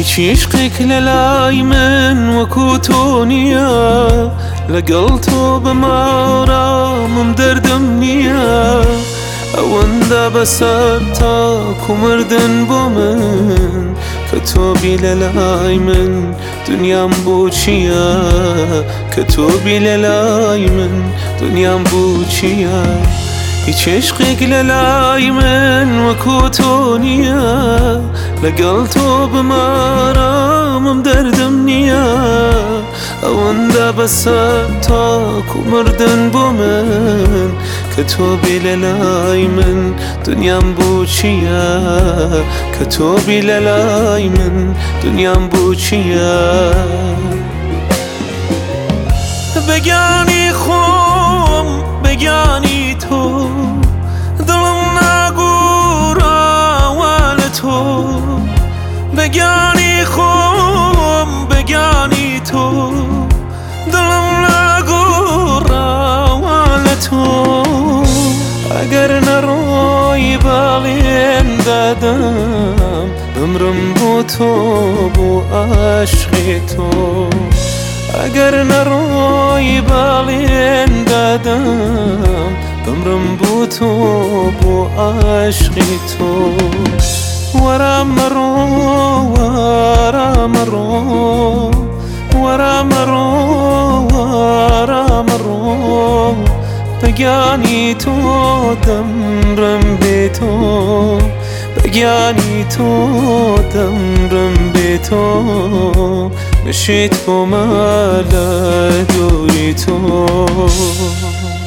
هیچ عشقێک لە لای من وەکو تۆ نییە، لەگەڵ تۆ بەماڕامم دەردەم نییە، ئەوەندە بەسەر تاکو مردن بۆ من، کە تۆبی لە لای من دنیام بۆ چییە، کە تۆبی لە لای من دنیام بۆ چییە. هیچ عشقێک لە لای من وەکو تۆ نییە، لەگەڵ تۆ بمارامم دەردم نییە، ئەوەندە بەسەر تاکو مردن بۆ من، کە تۆبی لە لای من دنیام بۆ چییە، کە تۆبی لە لای من دنیام بۆ چییە. بەگیانی خۆم بەگیانی تۆ، دڵم ناگۆڕاوە لە تۆ، بەگیانی خۆم بەگیانی تۆ، دڵم ناگۆڕاوە لە تۆ. ئەگەر نەڕۆی باڵێن دادەم، بمرم بۆ تۆ بۆ عاشقی تۆ. ئەگەر نەڕۆی باڵێن دادەم، بمرم بۆ تۆ بۆ عاشقی تۆ. وەرە مەڕۆ وەرە مەڕۆ، وەرە مەڕۆ وەرە مەڕۆ، بەگیانی تۆ دەمرم بێ تۆ، بەگیانی تۆ دەمرم بێ تۆ، بشیت کۆمە لە دووری تۆ.